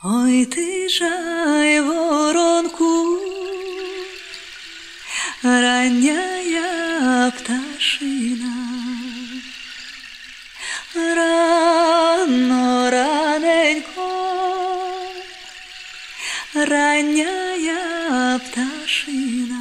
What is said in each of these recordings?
Ой, ти жайворонку, ранняя пташина, рано, раненько, ранняя пташина.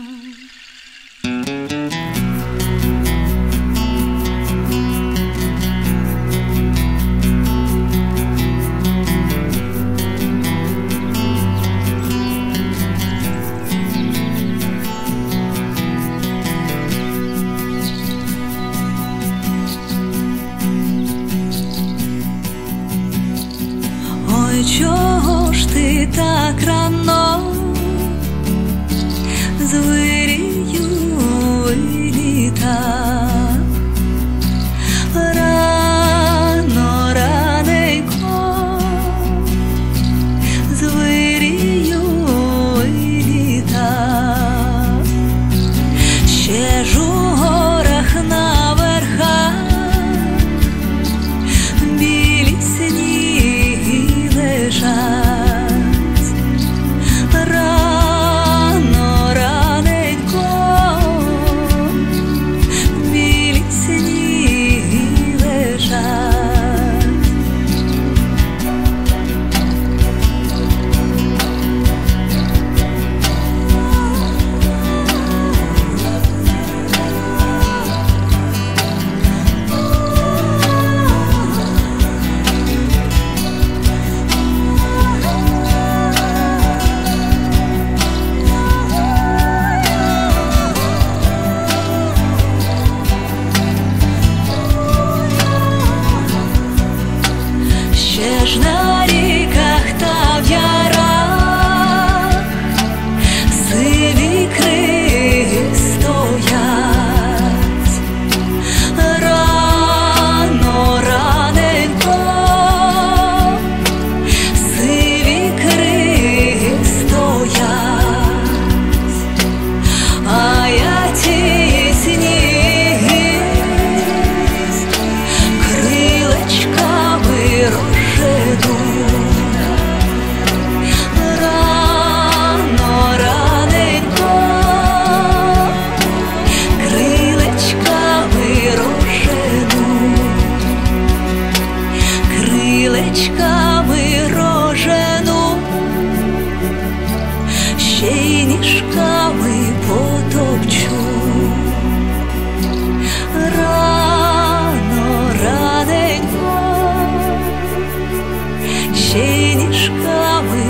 Ой, чого ж ти так рано з вирію виліта? Рано, раненько, з вирію виліта. Ще ж у горах на верхах білі сніги лежать. Рано, раненько, білі сніги лежать. Ще ж на ріках та в ярах сиві криги стоять. Рано, раненько, сиві криги стоять, а я ті сніги крилечками розжену. Рано, раненько, крилечками розжену, крилечками розжену, ще й ніжками потопчу. Рано, раненько, ще й ніжками